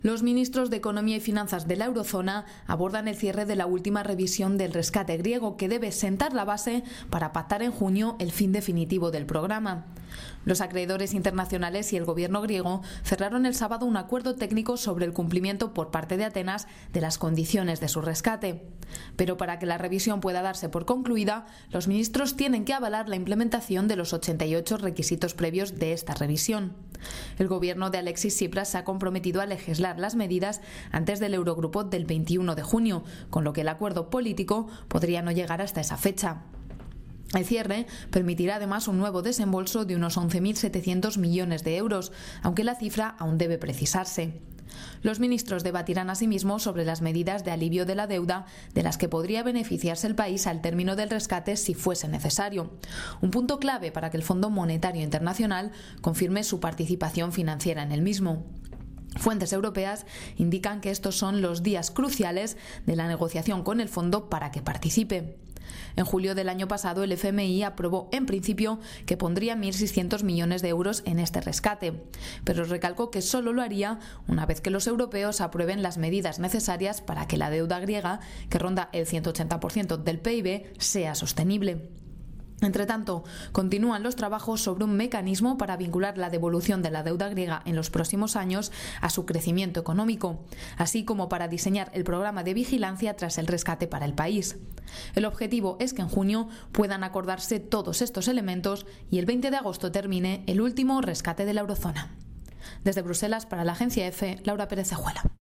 Los ministros de Economía y Finanzas de la eurozona abordan el cierre de la última revisión del rescate griego, que debe sentar la base para pactar en junio el fin definitivo del programa. Los acreedores internacionales y el gobierno griego cerraron el sábado un acuerdo técnico sobre el cumplimiento por parte de Atenas de las condiciones de su rescate. Pero para que la revisión pueda darse por concluida, los ministros tienen que avalar la implementación de los 88 requisitos previos de esta revisión. El gobierno de Alexis Tsipras se ha comprometido a legislar las medidas antes del Eurogrupo del 21 de junio, con lo que el acuerdo político podría no llegar hasta esa fecha. El cierre permitirá además un nuevo desembolso de unos 11.700 millones de euros, aunque la cifra aún debe precisarse. Los ministros debatirán asimismo sobre las medidas de alivio de la deuda de las que podría beneficiarse el país al término del rescate si fuese necesario, un punto clave para que el Fondo Monetario Internacional confirme su participación financiera en el mismo. Fuentes europeas indican que estos son los días cruciales de la negociación con el fondo para que participe. En julio del año pasado, el FMI aprobó en principio que pondría 1.600 millones de euros en este rescate, pero recalcó que solo lo haría una vez que los europeos aprueben las medidas necesarias para que la deuda griega, que ronda el 180% del PIB, sea sostenible. Entre tanto, continúan los trabajos sobre un mecanismo para vincular la devolución de la deuda griega en los próximos años a su crecimiento económico, así como para diseñar el programa de vigilancia tras el rescate para el país. El objetivo es que en junio puedan acordarse todos estos elementos y el 20 de agosto termine el último rescate de la eurozona. Desde Bruselas, para la Agencia EFE, Laura Pérez Cejuela.